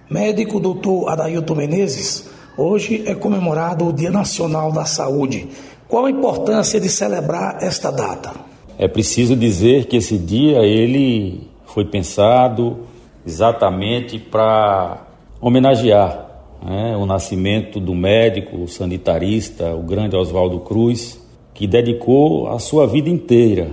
Médico Dr. Adailton Menezes, hoje é comemorado o Dia Nacional da Saúde. Qual a importância de celebrar esta data? É preciso dizer que esse dia ele foi pensado exatamente para homenagear o nascimento do médico sanitarista, o grande Oswaldo Cruz, que dedicou a sua vida inteira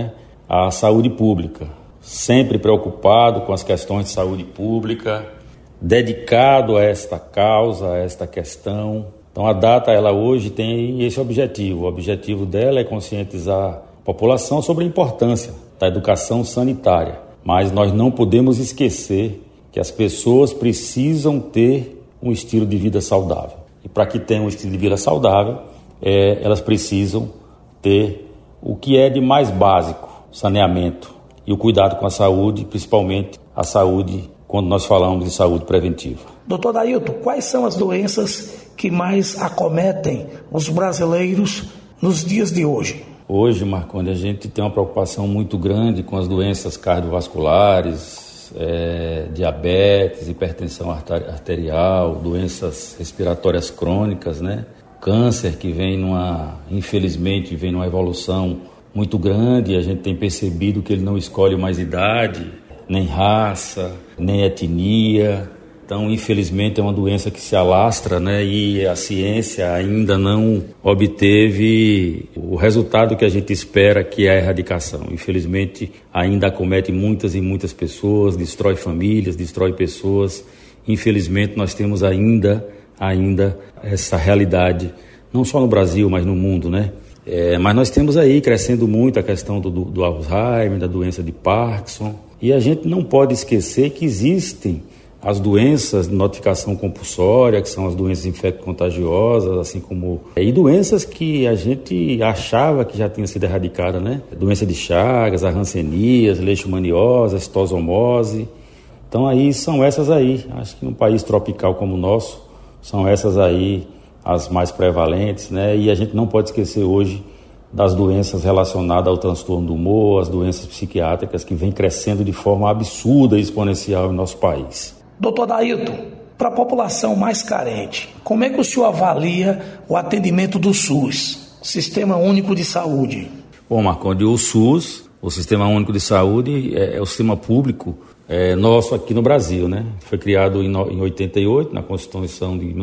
à saúde pública, sempre preocupado com as questões de saúde pública, dedicado a esta causa, a esta questão. Então a data ela hoje tem esse objetivo. O objetivo dela é conscientizar a população sobre a importância da educação sanitária. Mas nós não podemos esquecer que as pessoas precisam ter um estilo de vida saudável. E para que tenham um estilo de vida saudável, elas precisam ter o que é de mais básico, saneamento e o cuidado com a saúde, principalmente a saúde quando nós falamos de saúde preventiva. Doutor Adailton, quais são as doenças que mais acometem os brasileiros nos dias de hoje? Hoje, Marcondes, a gente tem uma preocupação muito grande com as doenças cardiovasculares, diabetes, hipertensão arterial, doenças respiratórias crônicas, Câncer que infelizmente vem numa evolução muito grande. A gente tem percebido que ele não escolhe mais idade, nem raça, nem etnia. Então, infelizmente, é uma doença que se alastra, e a ciência ainda não obteve o resultado que a gente espera, que é a erradicação. Infelizmente, ainda acomete muitas e muitas pessoas, destrói famílias, destrói pessoas. Infelizmente, nós temos ainda essa realidade, não só no Brasil, mas no mundo, mas nós temos aí crescendo muito a questão do Alzheimer, da doença de Parkinson. E a gente não pode esquecer que existem as doenças de notificação compulsória, que são as doenças infecto-contagiosas, assim como... E doenças que a gente achava que já tinham sido erradicadas, Doença de Chagas, a hanseníase, leishmaniose, a citosomose. Então aí são essas aí. Acho que num país tropical como o nosso, são essas aí as mais prevalentes, E a gente não pode esquecer hoje das doenças relacionadas ao transtorno do humor, as doenças psiquiátricas que vêm crescendo de forma absurda e exponencial em nosso país. Doutor Adailton, para a população mais carente, como é que o senhor avalia o atendimento do SUS, Sistema Único de Saúde? Bom, Marcondes, o SUS, o Sistema Único de Saúde, é o sistema público nosso aqui no Brasil, Foi criado em 88, na Constituição de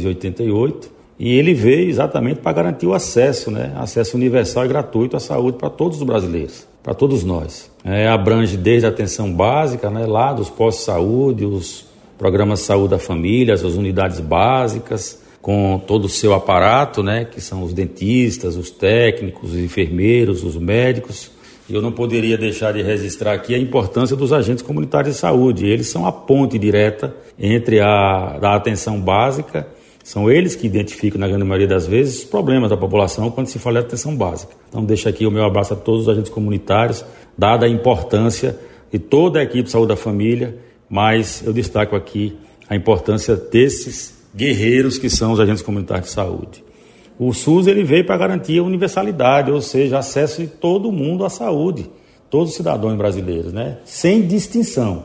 1988, e ele veio exatamente para garantir o acesso, acesso universal e gratuito à saúde para todos os brasileiros, para todos nós. Abrange desde a atenção básica, lá dos postos de saúde, os programas de saúde da família, as unidades básicas, com todo o seu aparato, que são os dentistas, os técnicos, os enfermeiros, os médicos. E eu não poderia deixar de registrar aqui a importância dos agentes comunitários de saúde. Eles são a ponte direta entre a atenção básica. São eles que identificam, na grande maioria das vezes, os problemas da população quando se fala de atenção básica. Então, deixo aqui o meu abraço a todos os agentes comunitários, dada a importância de toda a equipe de saúde da família, mas eu destaco aqui a importância desses guerreiros que são os agentes comunitários de saúde. O SUS ele veio para garantir a universalidade, ou seja, acesso de todo mundo à saúde, todos os cidadãos brasileiros, sem distinção.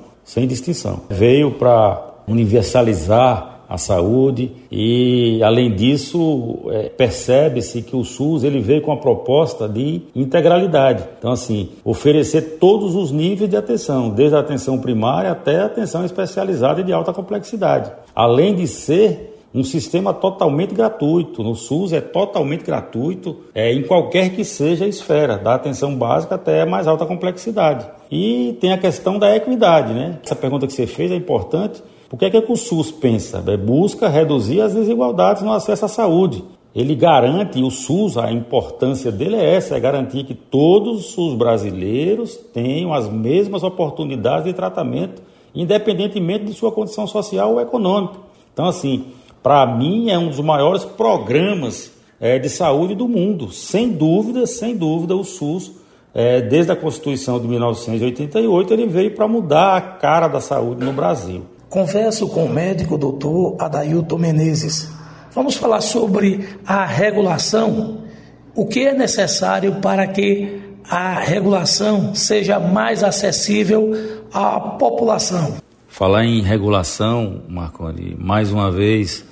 Veio para universalizar a saúde e, além disso, percebe-se que o SUS ele veio com a proposta de integralidade. Então, oferecer todos os níveis de atenção, desde a atenção primária até a atenção especializada e de alta complexidade. Além de ser um sistema totalmente gratuito. No SUS é totalmente gratuito, em qualquer que seja a esfera, da atenção básica até a mais alta complexidade. E tem a questão da equidade, Essa pergunta que você fez é importante. Por que é que o SUS pensa? Busca reduzir as desigualdades no acesso à saúde. Ele garante, o SUS, a importância dele é essa, é garantir que todos os brasileiros tenham as mesmas oportunidades de tratamento, independentemente de sua condição social ou econômica. Então, para mim, é um dos maiores programas de saúde do mundo. Sem dúvida, o SUS, desde a Constituição de 1988, ele veio para mudar a cara da saúde no Brasil. Converso com o médico Dr. Adailton Menezes. Vamos falar sobre a regulação. O que é necessário para que a regulação seja mais acessível à população? Falar em regulação, Marconi, mais uma vez,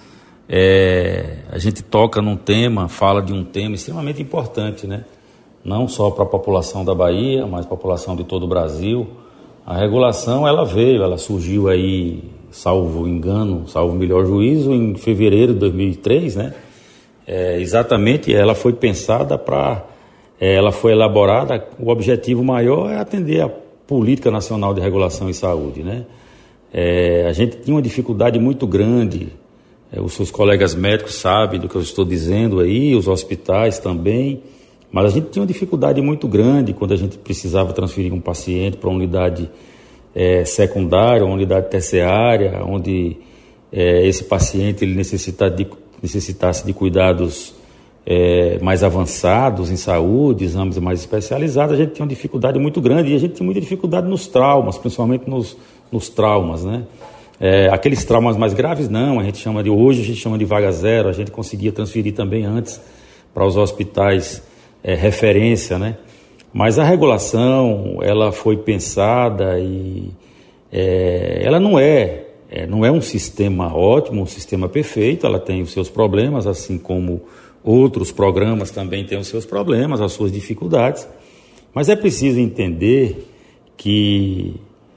a gente toca num tema, fala de um tema extremamente importante, né? Não só para a população da Bahia, mas para a população de todo o Brasil. A regulação, ela surgiu aí, salvo engano, salvo melhor juízo, em fevereiro de 2003, né? Exatamente, ela foi pensada ela foi elaborada, o objetivo maior é atender a Política Nacional de Regulação em Saúde, né? A gente tinha uma dificuldade muito grande, os seus colegas médicos sabem do que eu estou dizendo aí, os hospitais também, mas a gente tinha uma dificuldade muito grande quando a gente precisava transferir um paciente para uma unidade secundária, uma unidade terciária, onde esse paciente ele necessitasse de cuidados mais avançados em saúde, exames mais especializados. A gente tinha uma dificuldade muito grande e a gente tinha muita dificuldade nos traumas, principalmente nos traumas, né? Aqueles traumas mais graves não, hoje a gente chama de vaga zero, a gente conseguia transferir também antes para os hospitais referência, né? Mas a regulação, ela foi pensada e ela não é um sistema ótimo, um sistema perfeito, ela tem os seus problemas, assim como outros programas também têm os seus problemas, as suas dificuldades, mas é preciso entender que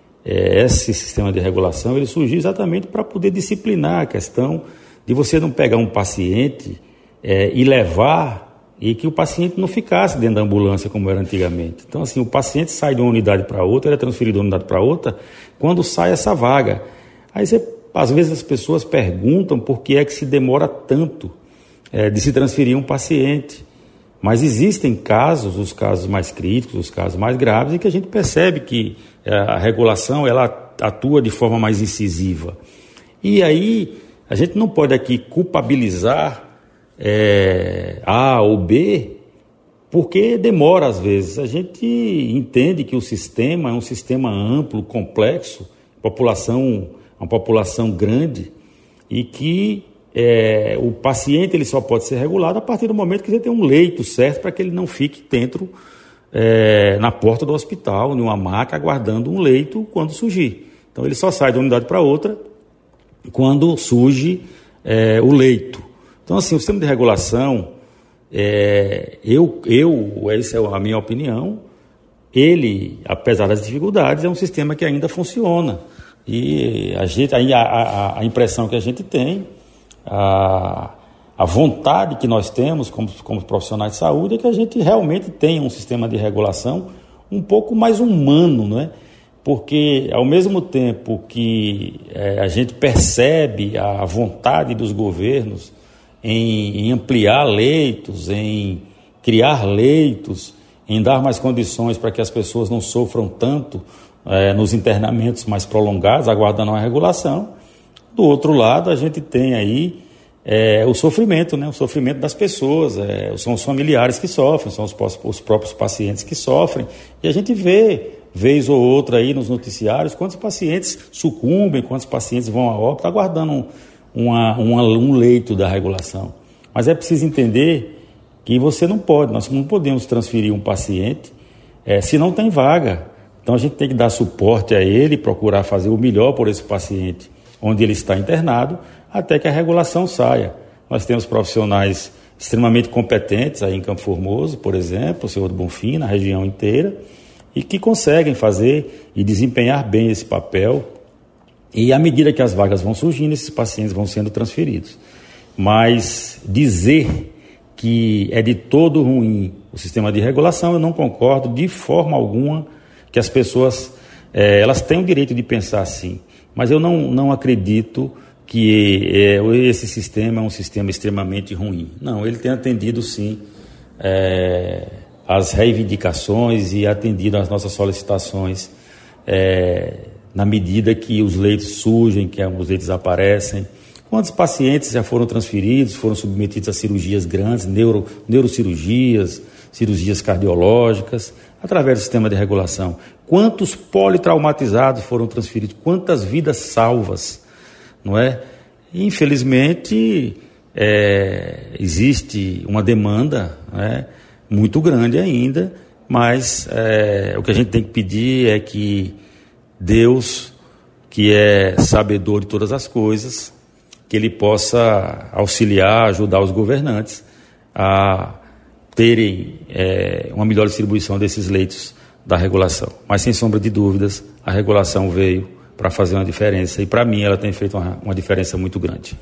esse sistema de regulação ele surgiu exatamente para poder disciplinar a questão de você não pegar um paciente e levar e que o paciente não ficasse dentro da ambulância como era antigamente. Então, assim, o paciente sai de uma unidade para outra, ele é transferido de uma unidade para outra, quando sai essa vaga. Aí, às vezes, as pessoas perguntam por que é que se demora tanto de se transferir um paciente. Mas existem casos, os casos mais críticos, os casos mais graves, em que a gente percebe que a regulação ela atua de forma mais incisiva. E aí, a gente não pode aqui culpabilizar A ou B, porque demora às vezes. A gente entende que o sistema é um sistema amplo, complexo, uma população grande, e que o paciente ele só pode ser regulado a partir do momento que você tem um leito certo para que ele não fique dentro, na porta do hospital, em uma maca, aguardando um leito quando surgir. Então ele só sai de uma unidade para outra quando surge o leito. Então, assim, o sistema de regulação, essa é a minha opinião, ele, apesar das dificuldades, é um sistema que ainda funciona. E a impressão que a gente tem, a vontade que nós temos como profissionais de saúde é que a gente realmente tenha um sistema de regulação um pouco mais humano, não é? Porque, ao mesmo tempo que a gente percebe a vontade dos governos em ampliar leitos, em criar leitos, em dar mais condições para que as pessoas não sofram tanto nos internamentos mais prolongados, aguardando uma regulação. Do outro lado, a gente tem aí o sofrimento, né? O sofrimento das pessoas, são os familiares que sofrem, são os próprios pacientes que sofrem. E a gente vê, vez ou outra aí nos noticiários, quantos pacientes sucumbem, quantos pacientes vão a óbito, aguardando um leito da regulação. Mas é preciso entender que nós não podemos transferir um paciente se não tem vaga. Então a gente tem que dar suporte a ele, procurar fazer o melhor por esse paciente onde ele está internado, até que a regulação saia. Nós temos profissionais extremamente competentes aí em Campo Formoso, por exemplo, o senhor do Bonfim, na região inteira, e que conseguem fazer e desempenhar bem esse papel. E à medida que as vagas vão surgindo, esses pacientes vão sendo transferidos. Mas dizer que é de todo ruim o sistema de regulação, eu não concordo de forma alguma, que as pessoas elas têm o direito de pensar assim. Mas eu não acredito que esse sistema é um sistema extremamente ruim. Não, ele tem atendido sim as reivindicações e atendido às nossas solicitações na medida que os leitos surgem, que os leitos aparecem. Quantos pacientes já foram transferidos, foram submetidos a cirurgias grandes, neurocirurgias, cirurgias cardiológicas, através do sistema de regulação? Quantos politraumatizados foram transferidos? Quantas vidas salvas, não é? Infelizmente, existe uma demanda, né, muito grande ainda, mas o que a gente tem que pedir é que Deus que é sabedor de todas as coisas, que ele possa auxiliar, ajudar os governantes a terem uma melhor distribuição desses leitos da regulação. Mas, sem sombra de dúvidas, a regulação veio para fazer uma diferença e, para mim, ela tem feito uma diferença muito grande.